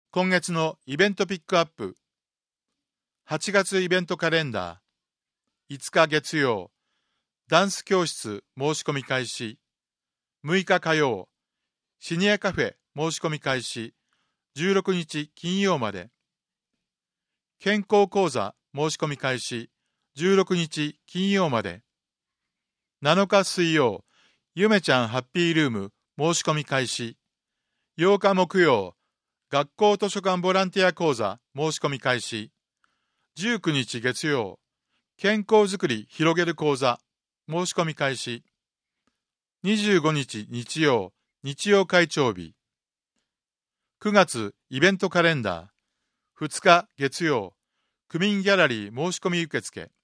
今月のイベントピックアップ。8月イベントカレンダー。5日月曜、ダンス教室申し込み開始。6日火曜、シニアカフェ申し込み開始。16日金曜まで。健康講座申し込み開始。16日金曜まで。7日水曜、ゆめちゃんハッピールーム申し込み開始。8日木曜、学校図書館ボランティア講座申し込み開始。19日月曜、健康づくり広げる講座申し込み開始。25日日曜、日曜会長日。9月イベントカレンダー。2日月曜、区民ギャラリー申し込み受付。